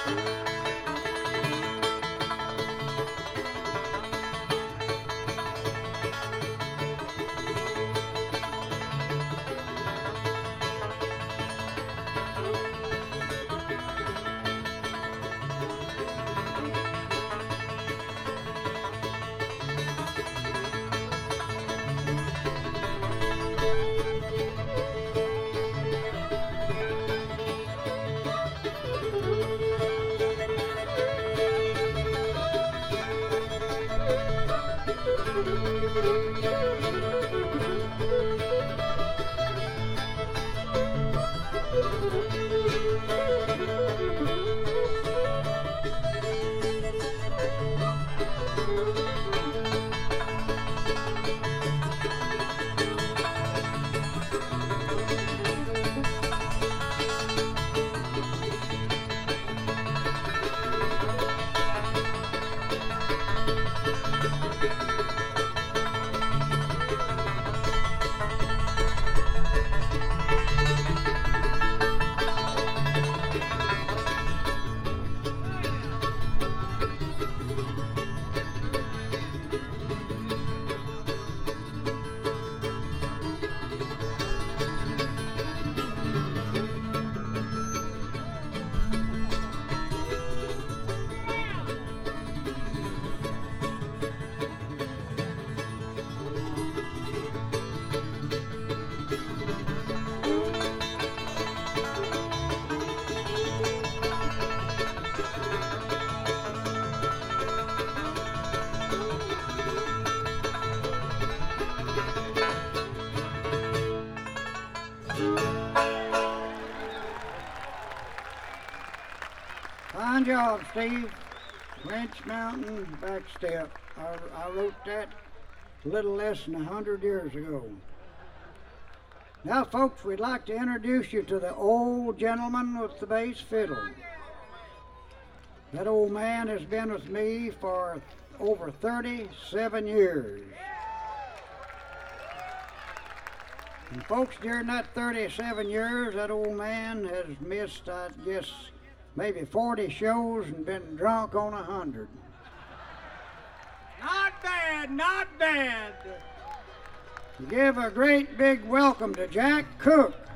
Fine job, Steve. Wrench Mountain Backstep. I wrote that a little less than 100 years ago. Now, folks, we'd like to introduce you to the old gentleman with the bass fiddle. That old man has been with me for over 37 years. And folks, during that 37 years, that old man has missed, I guess, maybe 40 shows and been drunk on 100. Not bad, not bad. Give a great big welcome to Jack Cook.